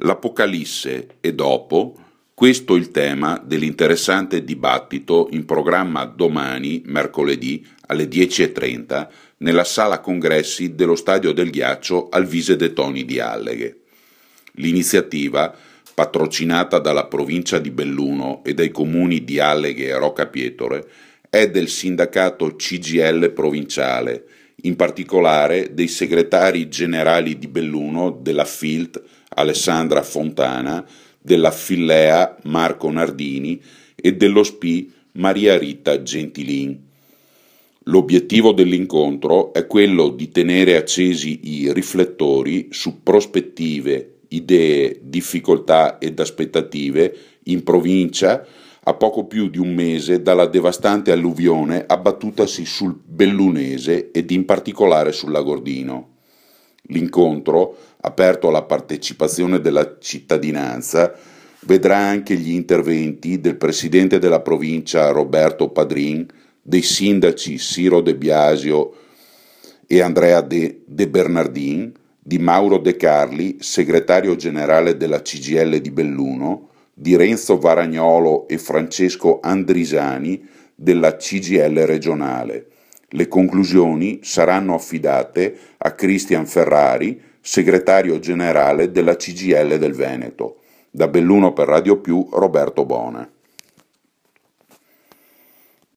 L'Apocalisse e dopo, questo il tema dell'interessante dibattito in programma domani, mercoledì, alle 10:30, nella sala congressi dello Stadio del Ghiaccio al Vise de Toni di Alleghe. L'iniziativa, patrocinata dalla provincia di Belluno e dai comuni di Alleghe e Roccapietore, è del sindacato CGIL provinciale, in particolare dei segretari generali di Belluno della FILT Alessandra Fontana, della Fillea Marco Nardini e dello SPI Maria Rita Gentilin. L'obiettivo dell'incontro è quello di tenere accesi i riflettori su prospettive, idee, difficoltà ed aspettative in provincia a poco più di un mese dalla devastante alluvione abbattutasi sul Bellunese ed in particolare sul Lagordino. L'incontro, aperto alla partecipazione della cittadinanza, vedrà anche gli interventi del presidente della provincia Roberto Padrin, dei sindaci Ciro De Biasio e Andrea De Bernardin, di Mauro De Carli, segretario generale della CGIL di Belluno, di Renzo Varagnolo e Francesco Andrisani della CGIL regionale. Le conclusioni saranno affidate a Cristian Ferrari, segretario generale della CGIL del Veneto. Da Belluno per Radio Più, Roberto Bona.